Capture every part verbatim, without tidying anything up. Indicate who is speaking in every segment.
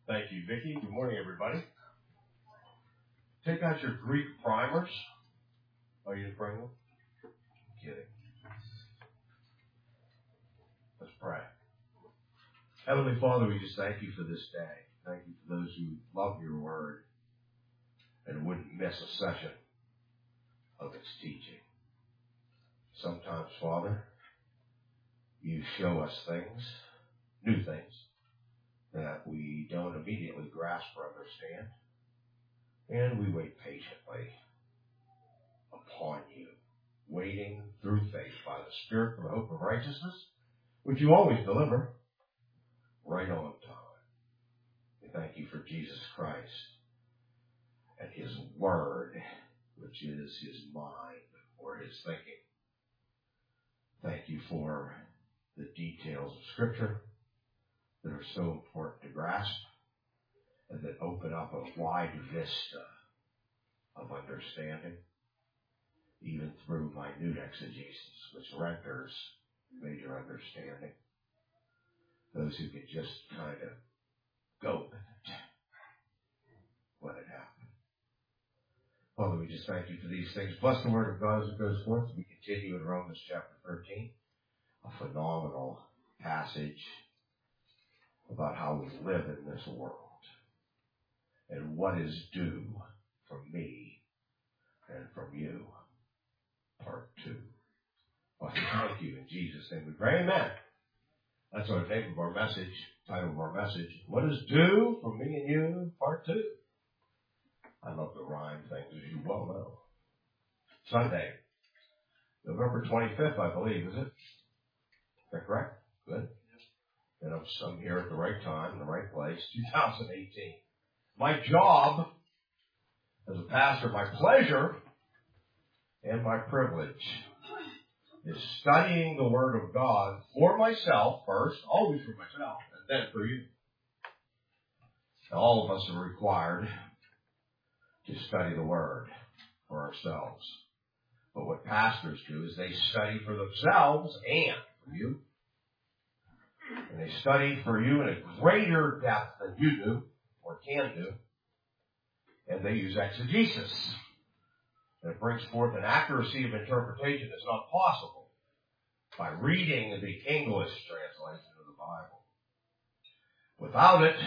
Speaker 1: Thank you, Vicki. Good morning, everybody. Take out your Greek primers. Are you didn't bring them? Kidding. Let's pray. Heavenly Father, we just thank you for this day. Thank you for those who love your word and wouldn't miss a session of its teaching. Sometimes, Father, you show us things, new things, that we don't immediately grasp or understand, and we wait patiently upon you, waiting through faith by the Spirit for the hope of righteousness, which you always deliver right on time. We thank you for Jesus Christ and his word, which is his mind or his thinking. Thank you for the details of Scripture that are so important to grasp and that open up a wide vista of understanding, even through minute exegesis, which renders major understanding. Those who can just kind of go with it when it happened. Father, we just thank you for these things. Bless the word of God as it goes forth. We continue in Romans chapter thirteen, a phenomenal passage about how we live in this world and what is due from me and from you. Part two. Well, thank you in Jesus' name. We pray, amen. That's our name of our message, title of our message. What is due from me and you? Part two. I love to rhyme things, as you well know. Sunday, November twenty-fifth, I believe, is it? Is that correct? Good. And I'm, I'm here at the right time, in the right place, two thousand eighteen. My job as a pastor, my pleasure and my privilege is studying the Word of God for myself first, always for myself, and then for you. Now, all of us are required to study the Word for ourselves. But what pastors do is they study for themselves and for you. And they study for you in a greater depth than you do, or can do. And they use exegesis. And it brings forth an accuracy of interpretation that's not possible by reading the English translation of the Bible. Without it,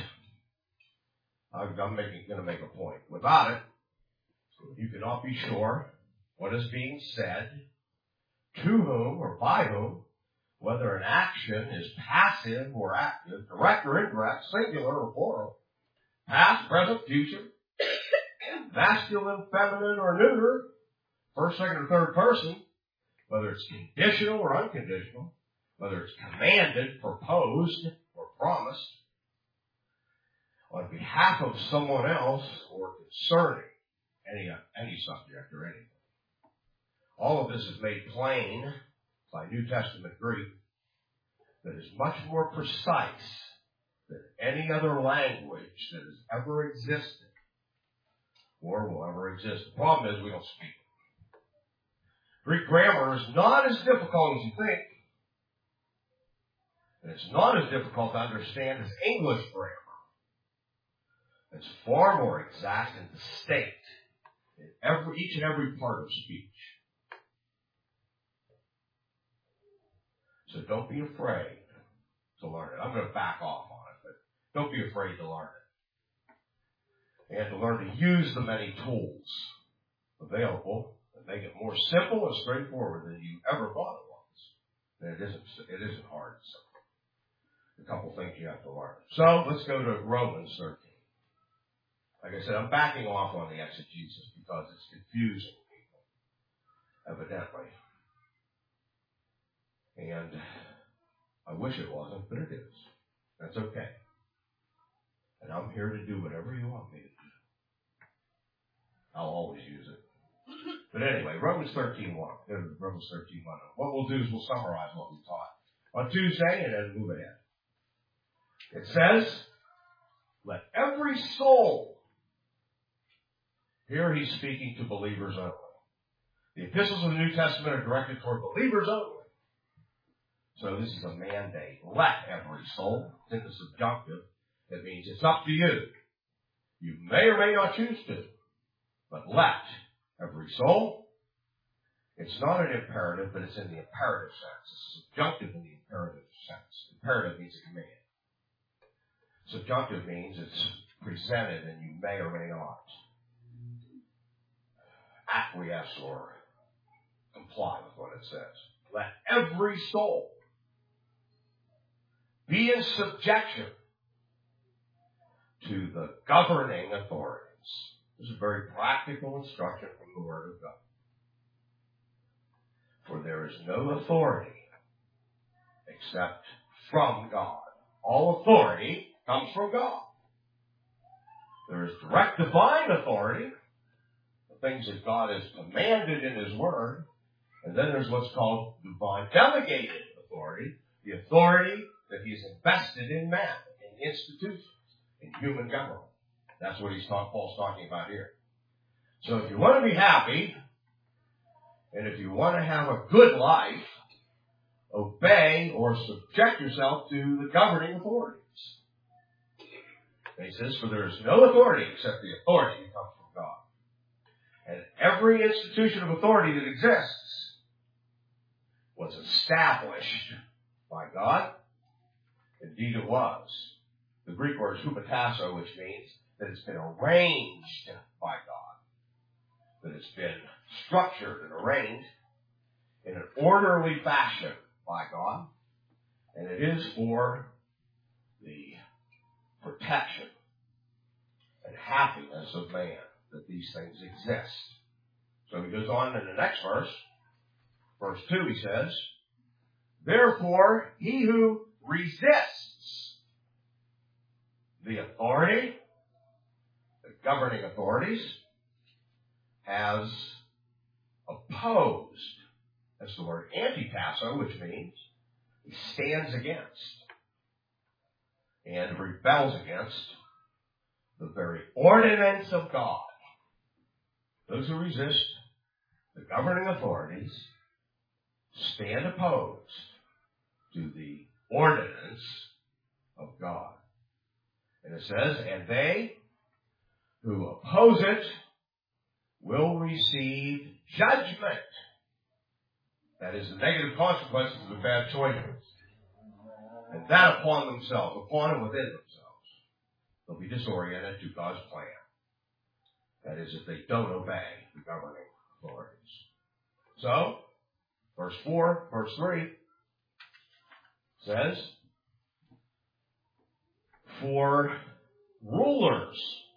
Speaker 1: I'm going to make a point. Without it, you cannot be sure what is being said, to whom or by whom, whether an action is passive or active, direct or indirect, singular or plural, past, present, future, masculine, feminine, or neuter, first, second, or third person, whether it's conditional or unconditional, whether it's commanded, proposed, or promised, on behalf of someone else or concerning any, any subject or anything. All of this is made plain by New Testament Greek that is much more precise than any other language that has ever existed or will ever exist. The problem is we don't speak it. Greek grammar is not as difficult as you think. And it's not as difficult to understand as English grammar. It's far more exact and distinct in every, each and every part of speech. So don't be afraid to learn it. I'm going to back off on it, but don't be afraid to learn it. And to learn to use the many tools available that make it more simple and straightforward than you ever thought it was. And it isn't, it isn't hard. So a couple things you have to learn. So let's go to Romans thirteen. Like I said, I'm backing off on the exegesis because it's confusing people, evidently. And I wish it wasn't, but it is. That's okay. And I'm here to do whatever you want me to do. I'll always use it. But anyway, Romans thirteen one. Go to Romans thirteen one. What we'll do is we'll summarize what we taught on Tuesday and then move ahead. It says, let every soul, here he's speaking to believers only. The epistles of the New Testament are directed toward believers only. So this is a mandate. Let every soul, it's in the subjunctive. It means it's up to you. You may or may not choose to, but let every soul. It's not an imperative, but it's in the imperative sense. It's subjunctive in the imperative sense. Imperative means a command. Subjunctive means it's presented and you may or may not acquiesce or comply with what it says. Let every soul be in subjection to the governing authorities. This is a very practical instruction from the Word of God. For there is no authority except from God. All authority comes from God. There is direct divine authority, the things that God has commanded in His Word, and then there's what's called divine delegated authority, the authority that He's invested in man, in institutions, in human government. That's what he's talk, Paul's talking about here. So if you want to be happy, and if you want to have a good life, obey or subject yourself to the governing authorities. And he says, for there is no authority except the authority that comes from God. And every institution of authority that exists was established by God. Indeed it was. The Greek word is hupotasso, which means that it's been arranged by God. That it's been structured and arranged in an orderly fashion by God. And it is for the protection and happiness of man that these things exist. So he goes on in the next verse. Verse two, he says, therefore, he who resists the authority, the governing authorities, has opposed. That's the word antitasso, which means he stands against and rebels against the very ordinance of God. Those who resist the governing authorities stand opposed to the ordinance of God. And it says, and they who oppose it will receive judgment. That is the negative consequences of the bad choices. And that upon themselves, upon and within themselves. They'll be disoriented to God's plan. That is, if they don't obey the governing authorities. So, verse four, verse three says, for rulers